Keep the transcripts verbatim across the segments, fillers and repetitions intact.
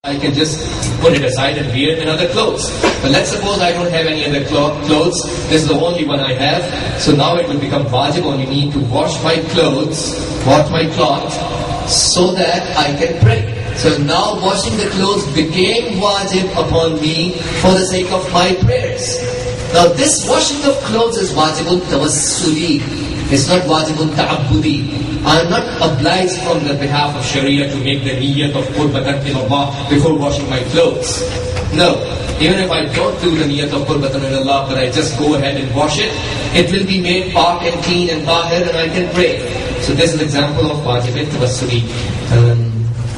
I can just put it aside and wear another clothes. But let's suppose I don't have any other clo- clothes. This is the only one I have. So now it will become wajib on me to wash my clothes, wash my cloth, so that I can pray. So now washing the clothes became wajib upon me for the sake of my prayers. Now this washing of clothes is wajibun tawassuli. It's not wajibun ta'abbudi. I am not obliged from the behalf of Sharia to make the niyyat of qurbatan ilallah before washing my clothes. No. Even if I don't do the niyyat of qurbatan ilallah, but I just go ahead and wash it, it will be made pak and clean and tahir and I can pray. So this is an example of wajib tawassuli. Um,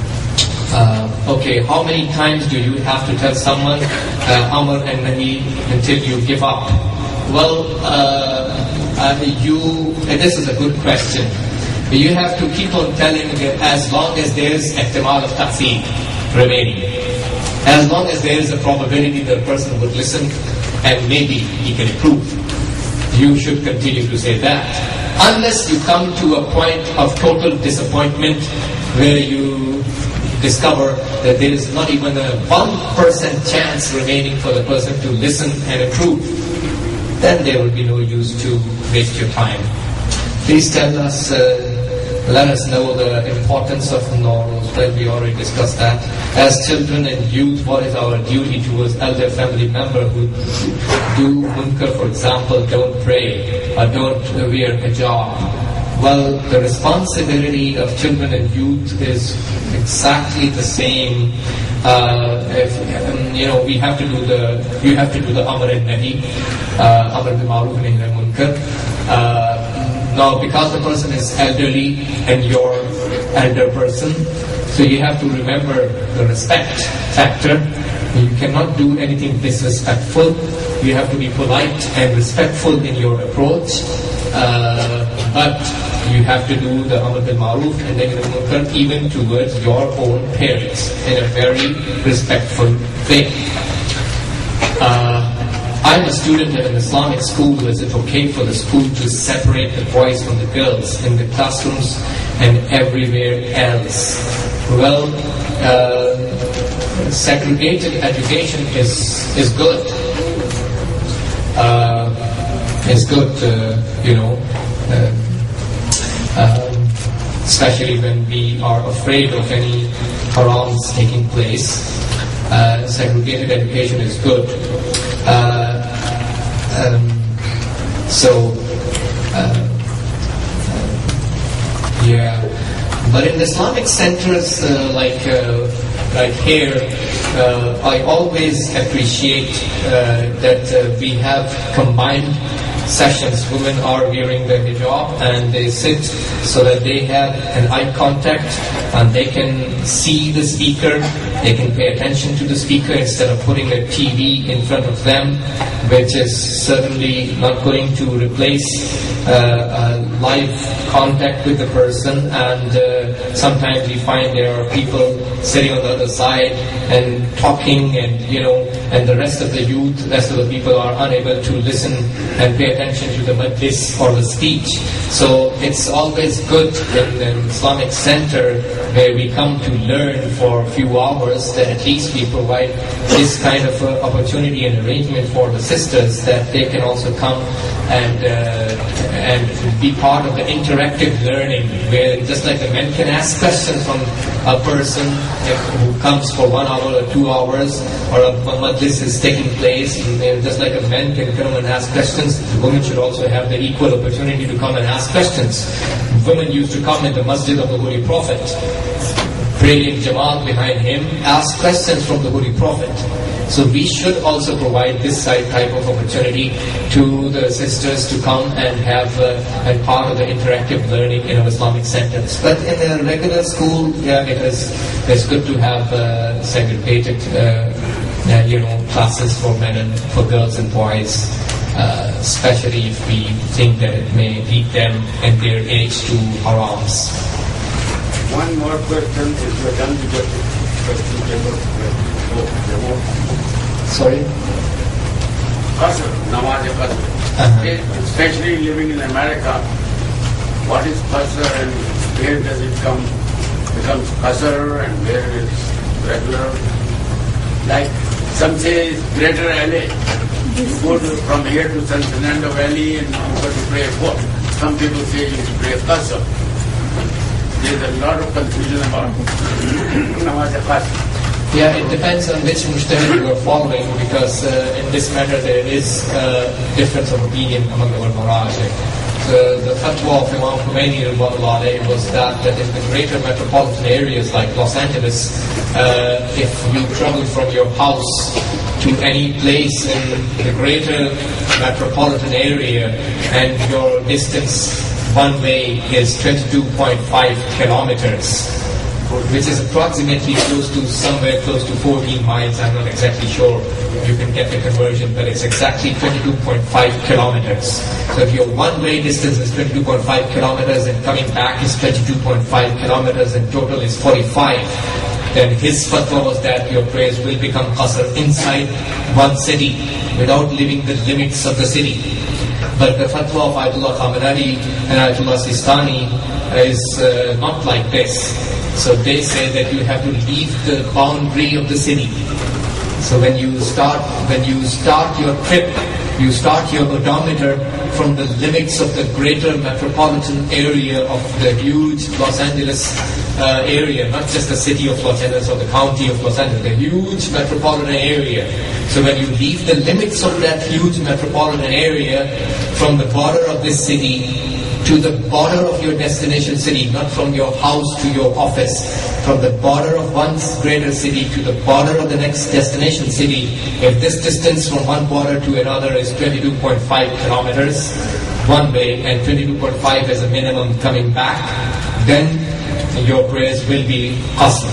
uh, okay, how many times do you have to tell someone uh, Amr and Nahi until you give up? Well, uh, uh, you, and this is a good question. You have to keep on telling them as long as there is ihtimal of ta'seed remaining. As long as there is a probability that a person would listen and maybe he can improve. You should continue to say that. Unless you come to a point of total disappointment where you discover that there is not even a one percent chance remaining for the person to listen and improve, then there will be no use to waste your time. Please tell us, uh, let us know the importance of Nowruz. Well, we already discussed that. As children and youth, what is our duty towards elder family member who do munkar, for example, don't pray or don't wear hijab? Well, the responsibility of children and youth is exactly the same. Uh, if, um, you know, we have to do the, you have to do the Amr and Nahi, uh, Amr bil Ma'ruf and Nahi anil Munkar. Uh, Now, because the person is elderly and you're elder person, so you have to remember the respect factor. You cannot do anything disrespectful. You have to be polite and respectful in your approach. Uh, but you have to do the Amr bil Ma'ruf and Nahi anil Munkar even towards your own parents in a very respectful way. Uh, I'm a student at an Islamic school. Is it okay for the school to separate the boys from the girls in the classrooms and everywhere else? Well, uh, segregated education is is good. Uh, it's good, uh, you know, uh, uh, especially when we are afraid of any harams taking place. Uh, segregated education is good. Uh, um, so, uh, yeah. But in Islamic centers uh, like uh, like here, uh, I always appreciate uh, that uh, we have combined sessions. Women are wearing the hijab and they sit so that they have an eye contact and they can see the speaker, they can pay attention to the speaker instead of putting a T V in front of them, which is certainly not going to replace uh, a live contact with the person. And uh, sometimes we find there are people sitting on the other side and talking, and you know, and the rest of the youth, the rest of the people are unable to listen and pay attention to the majlis or the speech. So it's always good in an Islamic center where we come to learn for a few hours that at least we provide this kind of uh, opportunity and arrangement for the sisters that they can also come and uh, and be part of the interactive learning, where just like the men can ask questions from a person who comes for one hour or two hours, or a majlis is taking place, and just like a man can come and ask questions, the women should also have the equal opportunity to come and ask questions. Women used to come in the masjid of the Holy Prophet, pray in Jamaat behind him, ask questions from the Holy Prophet. So we should also provide this type of opportunity to the sisters to come and have uh, and part of the interactive learning in our Islamic centers. But in a regular school, yeah, it is it's good to have uh, segregated, uh, uh, you know, classes for men and for girls and boys, uh, especially if we think that it may lead them in their age to harams. One more question is we're done with the question paper. Sorry? Qasr, namaz qasr. Uh-huh. Especially living in America, what is qasr and where does it come? Becomes qasr and where it is regular? Like some say it's Greater L A. You go to, from here to San Fernando Valley and you go to pray what? Some people say you pray Qasr. There's a lot of confusion about Namaz Qasr. Yeah, it depends on which mujtahid you are following, because uh, in this matter there is a uh, difference of opinion among our marajih. The, the fatwa of Imam Khomeini was that, that in the greater metropolitan areas like Los Angeles, uh, if you travel from your house to any place in the greater metropolitan area and your distance one way is twenty-two point five kilometers, which is approximately close to somewhere close to fourteen miles. I'm not exactly sure you can get the conversion, but it's exactly twenty-two point five kilometers. So if your one-way distance is twenty-two point five kilometers and coming back is twenty-two point five kilometers and total is forty-five, then his fatwa was that your prayers will become qasr inside one city without leaving the limits of the city. But the fatwa of Ayatollah Khamenei and Ayatollah Sistani is uh, not like this. So they say that you have to leave the boundary of the city. So when you start, when you start your trip, you start your odometer from the limits of the greater metropolitan area of the huge Los Angeles uh, area, not just the city of Los Angeles or the county of Los Angeles, the huge metropolitan area. So when you leave the limits of that huge metropolitan area from the border of this city to the border of your destination city, not from your house to your office, from the border of one greater city to the border of the next destination city, if this distance from one border to another is twenty-two point five kilometers one way and twenty-two point five as a minimum coming back, then your prayers will be qasr.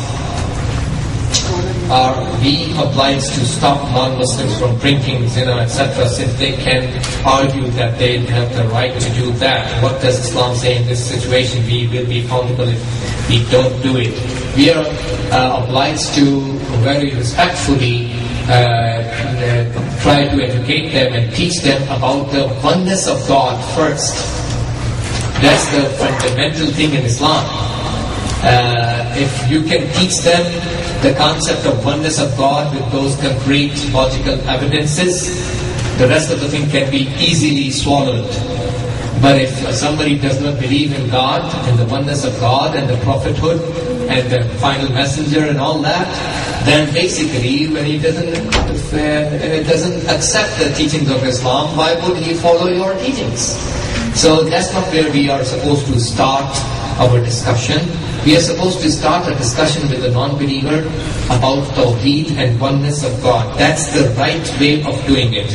Are we obliged to stop non-Muslims from drinking, zina, et cetera, since they can argue that they have the right to do that? What does Islam say in this situation? We will be accountable if we don't do it. We are uh, obliged to very respectfully uh, uh, try to educate them and teach them about the oneness of God first. That's the fundamental thing in Islam. Uh, if you can teach them the concept of oneness of God with those concrete logical evidences, the rest of the thing can be easily swallowed. But if somebody does not believe in God and the oneness of God and the prophethood and the final messenger and all that, then basically when he doesn't if, uh, doesn't accept the teachings of Islam, why would he follow your teachings? So that's not where we are supposed to start our discussion. We are supposed to start a discussion with a non-believer about Tawheed and oneness of God. That's the right way of doing it.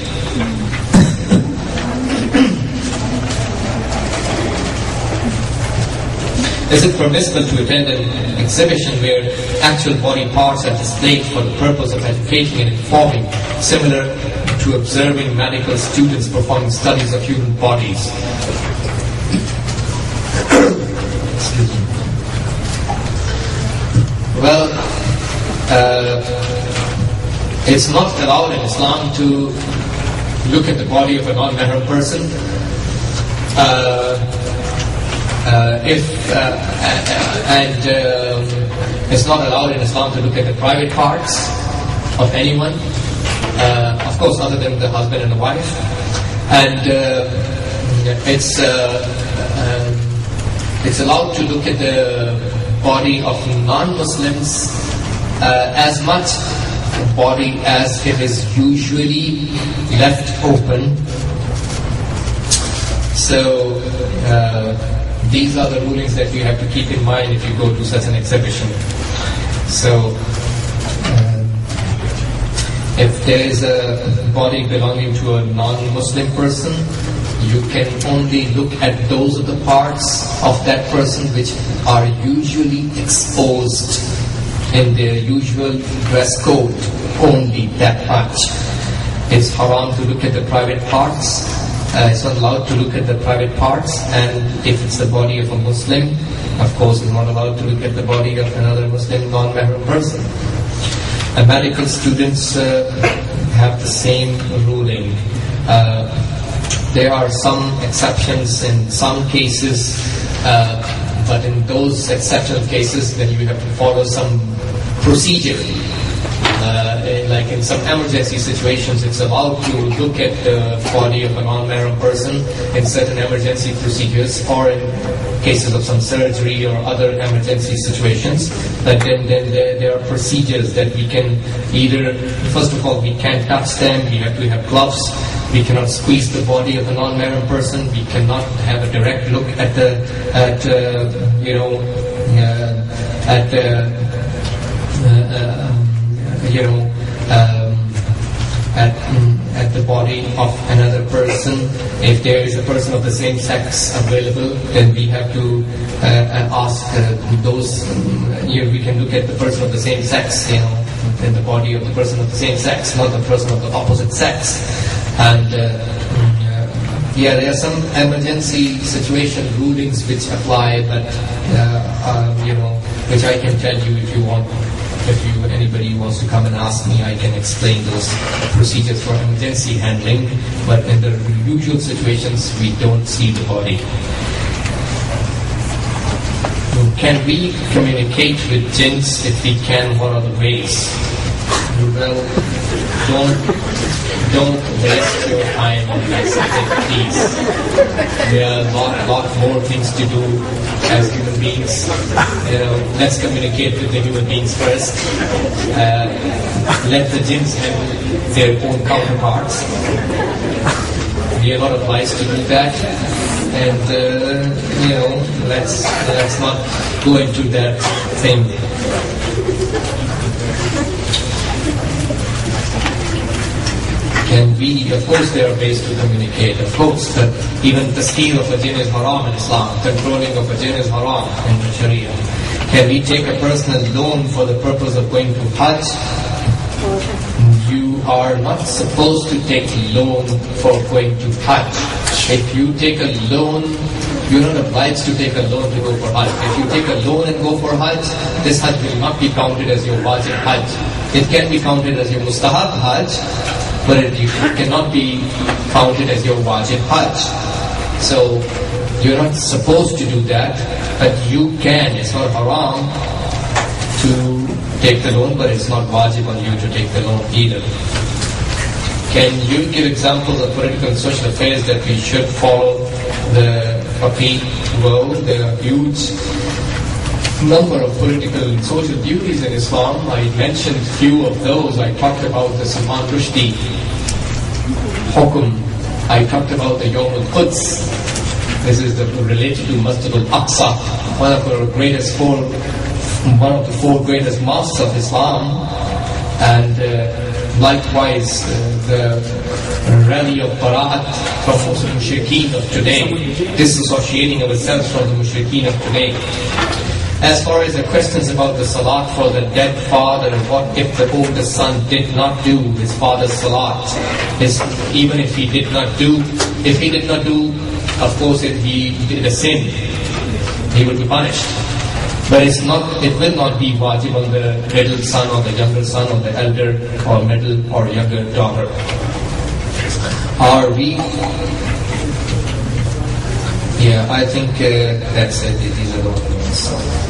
Is it permissible to attend an exhibition where actual body parts are displayed for the purpose of educating and informing, similar to observing medical students performing studies of human bodies? Excuse me. Well, uh, it's not allowed in Islam to look at the body of a non-mahram person. Uh, uh, if uh, and uh, it's not allowed in Islam to look at the private parts of anyone, uh, of course, other than the husband and the wife. And uh, it's uh, uh, it's allowed to look at the body of non-Muslims uh, as much body as it is usually left open. So uh, these are the rulings that you have to keep in mind if you go to such an exhibition. So uh, if there is a body belonging to a non-Muslim person, you can only look at those of the parts of that person which are usually exposed in their usual dress code, only that much. It's haram to look at the private parts. Uh, it's not allowed to look at the private parts, and if it's the body of a Muslim, of course it's not allowed to look at the body of another Muslim non-mahram person. And medical students uh, have the same ruling. Uh, There are some exceptions in some cases, uh, but in those exceptional cases, then you have to follow some procedure. Uh, in, like in some emergency situations, it's allowed to look at the body of a non-mahram person in certain emergency procedures, or in cases of some surgery or other emergency situations. But then, then there, there are procedures that we can either, first of all, we can't touch them, we have to have gloves, we cannot squeeze the body of a non-mahram person, we cannot have a direct look at the, at, uh, you know, uh, at the, uh, uh, you know, um, at, at the body of another person. If there is a person of the same sex available, then we have to uh, ask uh, those, um, you know, we can look at the person of the same sex, you know, in the body of the person of the same sex, not the person of the opposite sex. And uh, yeah, there are some emergency situation rulings which apply, but uh, um, you know, which I can tell you if you want. If you, anybody wants to come and ask me, I can explain those procedures for emergency handling. But in the usual situations, we don't see the body. Can we communicate with jinns? If we can, what are the ways? Well, don't don't waste your time on that subject, please. There are a lot, lot more things to do as human beings. You know, let's communicate with the human beings first. Uh, let the jinns handle their own counterparts. There are a lot of ways to do that, and uh, you know, let's let's not go into that thing. Can we, of course there are ways to communicate, of course, but even tasqeer of a jinn is haram in Islam, controlling of a jinn is haram in the Sharia. Can we take a personal loan for the purpose of going to Hajj? You are not supposed to take loan for going to Hajj. If you take a loan, you're not obliged to take a loan to go for Hajj. If you take a loan and go for Hajj, this Hajj will not be counted as your wajib Hajj. It can be counted as your mustahab Hajj, but it, it cannot be counted as your wajib Hajj. So you're not supposed to do that, but you can. It's not haram to take the loan, but it's not wajib on you to take the loan either. Can you give examples of political and social affairs that we should follow the Faqih world? There are huge number of political and social duties in Islam. I mentioned few of those. I talked about the Salman Rushdie Hukum. I talked about the Yawm al-Quds. This is the, related to Masjid al-Aqsa, one of the greatest four, one of the four greatest mosques of Islam. And uh, likewise, uh, the rally of Bara'at from the Mushrikeen of today, disassociating ourselves from the Mushrikeen of today. As far as the questions about the salat for the dead father, and what if the oldest son did not do his father's salat, his, even if he did not do, if he did not do, of course if he did a sin, he would be punished. But it's not, it will not be wajib on the middle son or the younger son or the elder or middle or younger daughter. Are we? Yeah, I think uh, that's it. These are the ones.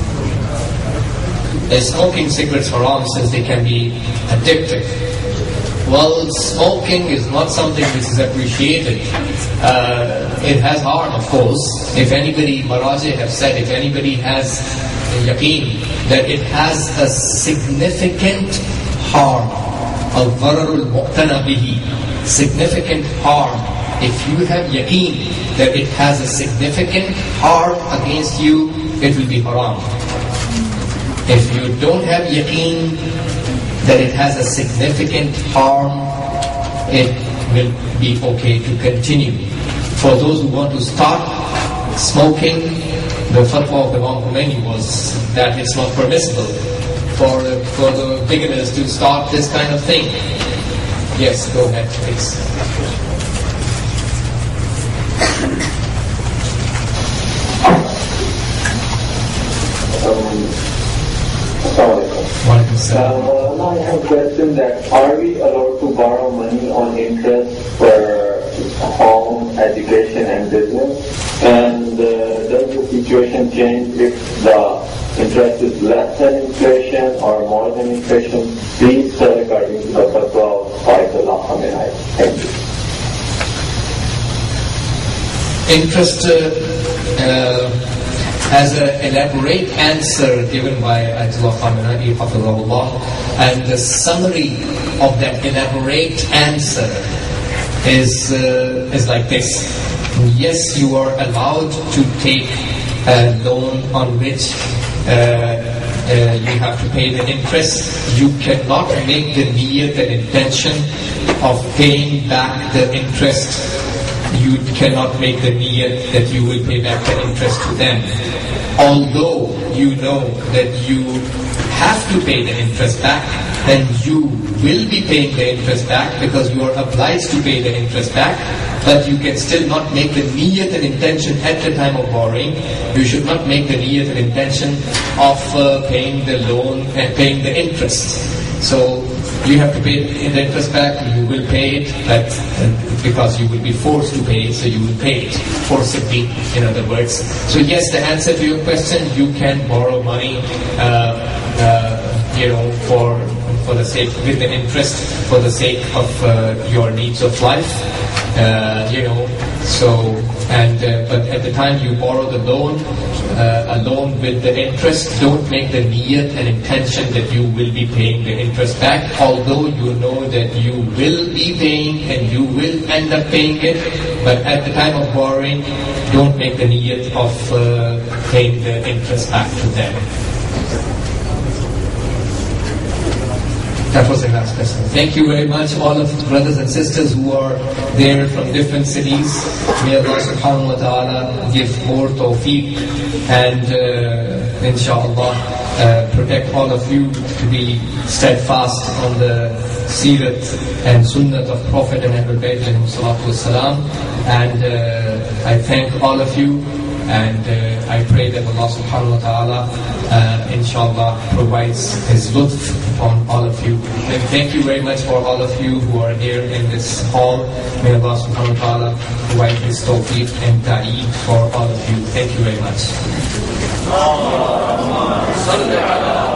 Is smoking cigarettes haram since they can be addictive? Well, smoking is not something which is appreciated. Uh, it has harm, of course. If anybody, Maraji have said, if anybody has yaqeen that it has a significant harm, al-dhararul muqtana bihi, significant harm. If you have yaqeen that it has a significant harm against you, it will be haram. If you don't have yaqeen that it has a significant harm, it will be okay to continue. For those who want to start smoking, the fatwa of the Imam Khomeini was that it's not permissible for, for the beginners to start this kind of thing. Yes, go ahead, please. Uh, now I have a question that are we allowed to borrow money on interest for home, education and business? And uh, does the situation change if the interest is less than inflation or more than inflation? Please interest uh, uh, as an elaborate answer given by Ayatollah Khamenei, Hafizahullah, and the summary of that elaborate answer is uh, is like this. Yes, you are allowed to take a loan on which uh, uh, you have to pay the interest. You cannot make the niyyat and intention of paying back the interest. You cannot make the niyyat that you will pay back the interest to them. Although you know that you have to pay the interest back, then you will be paying the interest back because you are obliged to pay the interest back, but you can still not make the niyyat and intention at the time of borrowing. You should not make the niyyat and intention of uh, paying the loan and paying the interest. So you have to pay the interest back, you will pay it, but uh, because you will be forced to pay it, so you will pay it forcibly, in other words. So yes, the answer to your question, you can borrow money, uh, uh, you know, for for the sake, with the interest, for the sake of uh, your needs of life, uh, you know. So, and uh, but at the time you borrow the loan, uh, a loan with the interest, don't make the niyyat and intention that you will be paying the interest back, although you know that you will be paying and you will end up paying it, but at the time of borrowing, don't make the niyyat of uh, paying the interest back to them. That was the last question. Thank you very much, all of the brothers and sisters who are there from different cities. May Allah subhanahu wa ta'ala give more tawfiq and uh, inshallah uh, protect all of you to be steadfast on the seerat and sunnat of Prophet and Ahlul Bayt alayhi salatu wassalam. And uh, I thank all of you. And uh, I pray that Allah subhanahu wa ta'ala uh, inshallah provides His lutf upon all of you. And thank you very much for all of you who are here in this hall. May Allah subhanahu wa ta'ala provide His tawfiq and ta'eed for all of you. Thank you very much.